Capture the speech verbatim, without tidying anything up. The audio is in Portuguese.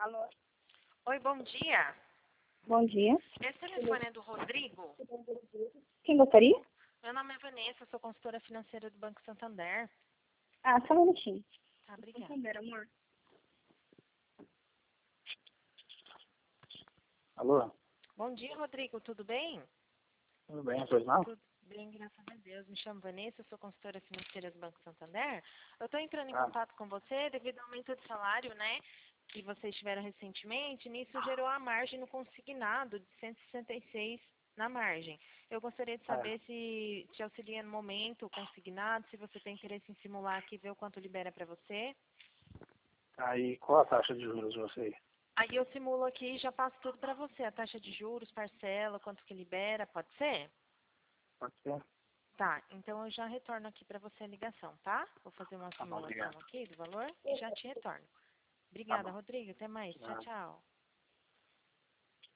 Alô? Oi, bom dia. Bom dia. Esse telefone é do Rodrigo? Quem gostaria? Meu nome é Vanessa, sou consultora financeira do Banco Santander. Ah, só um minutinho. Tá, obrigada. Santander, amor. Alô? Bom dia, Rodrigo, tudo bem? Tudo bem, pois não? Tudo bem, graças a Deus. Me chamo Vanessa, sou consultora financeira do Banco Santander. Eu estou entrando em Ah. contato com você devido ao aumento de salário, né? Que vocês tiveram recentemente. Nisso gerou a margem no consignado de cento e sessenta e seis na margem. Eu gostaria de saber se te auxilia no momento o consignado, se você tem interesse em simular aqui, ver o quanto libera para você. Aí, qual a taxa de juros de vocês? Aí eu simulo aqui e já passo tudo para você. A taxa de juros, parcela, quanto que libera, pode ser? Pode ser? Tá, então eu já retorno aqui para você a ligação, tá? Vou fazer uma Tá bom, simulação obrigado. aqui do valor e já te retorno. Tá Obrigada, bom. Rodrigo. Até mais. Tchau, Nada. tchau.